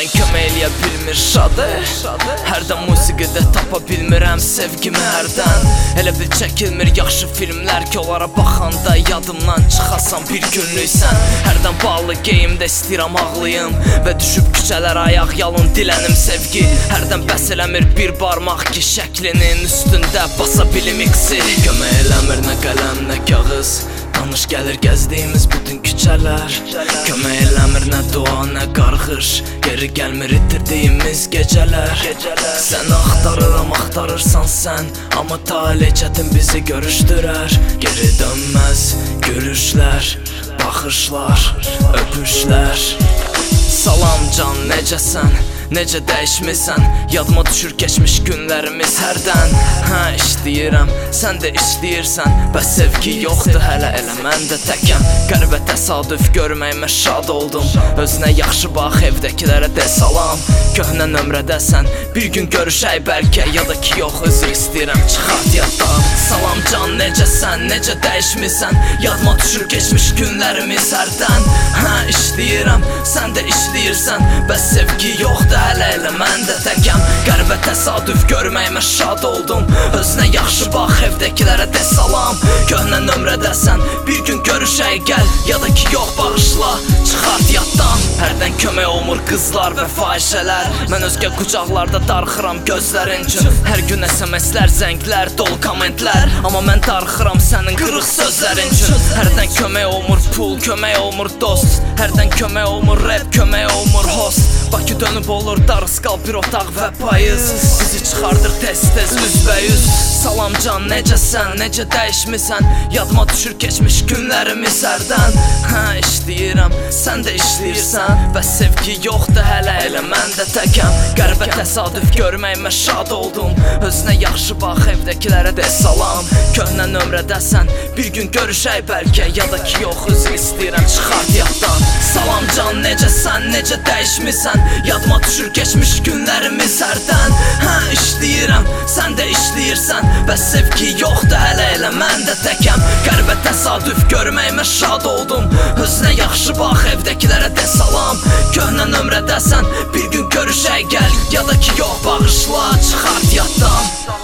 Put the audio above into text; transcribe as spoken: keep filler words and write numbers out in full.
Hərdən kömək eləyə bilmir şadı, hərdən musiqidə tapa bilmirəm sevgimi hərdən. Elə bil çəkilmir yaxşı filmlər ki, onlara baxanda yadımdan çıxasan bir günlük sən. Hərdən bağlı geyimdə istəyirəm ağlayım və düşüb küçələr ayaq yalın dilənim sevgi. Hərdən bəs eləmir bir barmaq ki, şəklinin üstündə basa bilim iksir. Kömək eləmir nə qələm nə kağız, tanış gəlir gəzdiyimiz bütün küçələr. Kömək eləmir nə dua nə qarğış, geri gəlmir itirdiyimiz gecələr. Səni axtarıram, axtarırsan sən, amma talih çətin bizi görüşdürər. Geri dönməz gülüşlər, baxışlar, öpüşlər. Salam can, necəsən? Necə dəyişmirsən? Yadıma düşür keçmiş günlərimiz hərdən. Hə, işləyirəm, sən də işləyirsən. Bəs sevgi yoxdur hələ, elə mən də təkəm. Qəribə təsadüf görməyimə şad oldum. Özünə yaxşı bax, evdəkilərə də salam. Köhnə nömrədəsən, bir gün görüşək bəlkə, ya da ki yox, özür istəyirəm, çıxart yaddan. Salam can, necəsən? Necə dəyişmirsən? Yadıma düşür keçmiş günlərimiz hərdən. Hə, işləyirəm, sən də işləyirsən. Bəs sevgi yoxdur hələ, elə mən də təkəm. Qəribə təsadüf görməyimə şad oldum. Özünə yaxşı bax, evdəkilərə də salam. Köhnə nömrədəsən, bir gün görüşək gəl, ya da ki yox, bağışla, çıxart yaddan. Hərdən kömək olmur qızlar və fahişələr. Mən özgə qucaqlarda darxıram gözlərin üçün. Hər gün S M S-lər, zənglər, dolu kommentlər, amma mən darxıram sənin qırıq sözlərin üçün. Hərdən kömək olmur pul, kömək olmur dost. Hərdən kömək olmur rap, kömək olmur host. Bakı dönüb olur darısqal bir otaq və payız, bizi çıxardır tez-tez üzbəyüz. Salam can, necəsən? Necə dəyişmirsən? Yadıma düşür keçmiş günlərimiz hərdən. Hə, işləyirəm, sən də işləyirsən. Bəs sevgi yoxdur hələ, elə mən də təkəm. Qəribə təsadüf görməyimə şad oldum. Özünə yaxşı bax, evdəkilərə də salam. Köhnə nömrədəsən, bir gün görüşək bəlkə, ya da ki yox, özür istəyirəm, çıxart yaddan. Salam can, necəsən? Necə dəyişmirsən? Yadıma düşür keçmiş günlərimiz hərdən. Hə, işləyirəm, sən də işləyirsən. Bəs sevgi yoxdur hələ, elə mən də təkəm. Qəribə təsadüf görməyimə şad oldum. Özünə yaxşı bax, evdəkilərə də salam. Köhnə nömrədəsən, bir gün görüşək gəl, ya da ki yox, bağışla, çıxart yaddan.